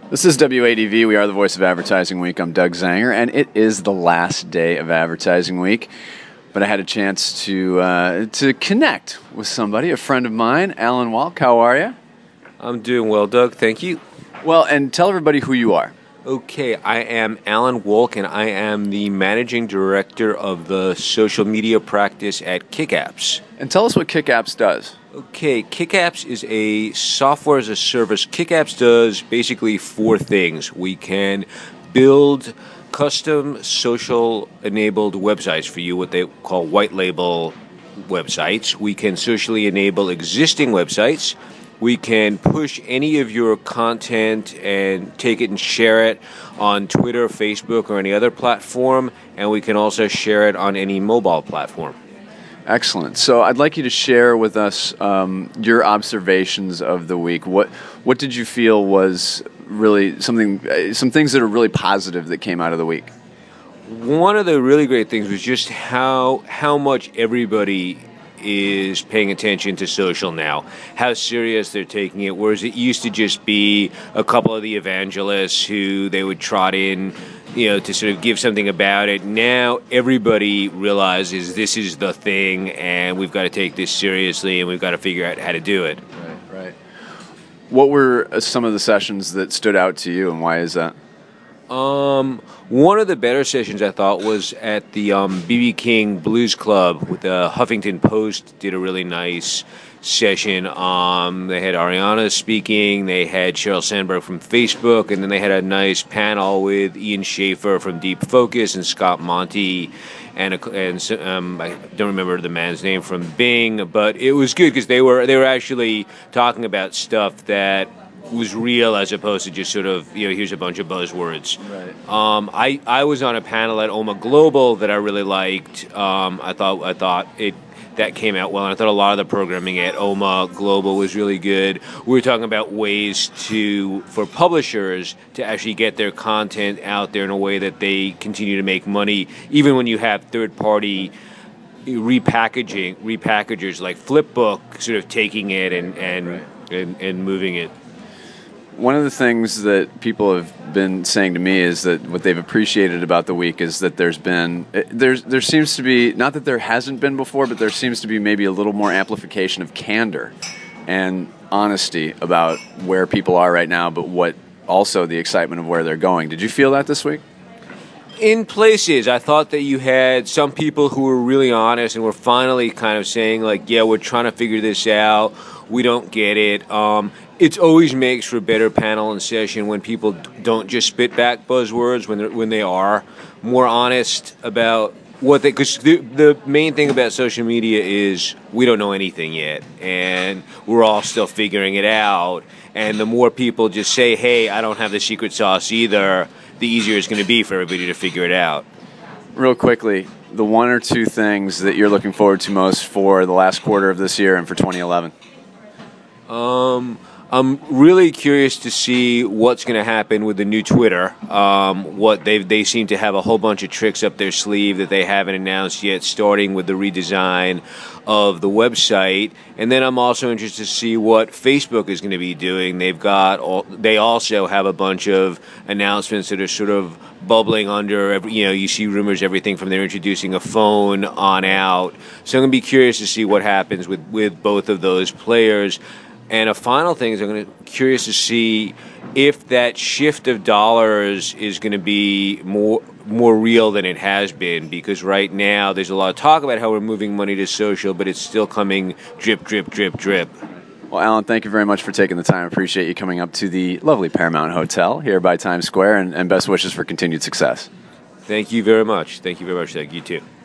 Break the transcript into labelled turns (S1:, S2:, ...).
S1: This is WADV. We are the voice of Advertising Week. I'm Doug Zanger, and it is the last day of Advertising Week. But I had a chance to connect with somebody, a friend of mine, Alan Walk. How are you?
S2: I'm doing well, Doug. Thank you.
S1: Well, and tell everybody who you are.
S2: Okay, I am Alan Wolk, and I am the managing director of the social media practice at KickApps.
S1: And tell us what KickApps does.
S2: Okay, KickApps is a software as a service. KickApps does basically four things. We can build custom social-enabled websites for you, what they call white label websites. We can socially enable existing websites. We can push any of your content and take it and share it on Twitter, Facebook, or any other platform, and we can also share it on any mobile platform.
S1: Excellent. So I'd like you to share with us your observations of the week. What did you feel was really some things that are really positive that came out of the week?
S2: One of the really great things was just how much everybody is paying attention to social now, how serious they're taking it, whereas it used to just be a couple of the evangelists who they would trot in, to sort of give something about it. Now everybody realizes this is the thing, and we've got to take this seriously, and we've got to figure out how to do it.
S1: Right. What were some of the sessions that stood out to you, and why is that?
S2: One of the better sessions I thought was at the B.B. King Blues Club with the Huffington Post. Did a really nice session. They had Ariana speaking, they had Sheryl Sandberg from Facebook, and then they had a nice panel with Ian Schaefer from Deep Focus and Scott Monty, and I don't remember the man's name from Bing, but it was good because they were actually talking about stuff that was real as opposed to just sort of, here's a bunch of buzzwords.
S1: Right.
S2: I was on a panel at OMA Global that I really liked. I thought that came out well, and I thought a lot of the programming at OMA Global was really good. We were talking about ways for publishers to actually get their content out there in a way that they continue to make money, even when you have third-party repackagers like Flipbook sort of taking it and moving it.
S1: One of the things that people have been saying to me is that what they've appreciated about the week is that there seems to be, not that there hasn't been before, but there seems to be maybe a little more amplification of candor and honesty about where people are right now, but what also the excitement of where they're going. Did you feel that this week?
S2: In places, I thought that you had some people who were really honest and were finally kind of saying, like, yeah, we're trying to figure this out. We don't get it. It always makes for a better panel and session when people don't just spit back buzzwords, when they are more honest about what they. Because the main thing about social media is we don't know anything yet, and we're all still figuring it out. And the more people just say, "Hey, I don't have the secret sauce either," the easier it's going to be for everybody to figure it out.
S1: Real quickly, the one or two things that you're looking forward to most for the last quarter of this year and for 2011.
S2: I'm really curious to see what's going to happen with the new Twitter. They seem to have a whole bunch of tricks up their sleeve that they haven't announced yet, starting with the redesign of the website. And then I'm also interested to see what Facebook is going to be doing. They also have a bunch of announcements that are sort of bubbling under. You see rumors, everything from they're introducing a phone on out. So I'm going to be curious to see what happens with both of those players. And a final thing is I'm curious to see if that shift of dollars is going to be more real than it has been, because right now there's a lot of talk about how we're moving money to social, but it's still coming drip, drip, drip, drip.
S1: Well, Alan, thank you very much for taking the time. I appreciate you coming up to the lovely Paramount Hotel here by Times Square, and best wishes for continued success.
S2: Thank you very much. Thank you very much, Doug. You too.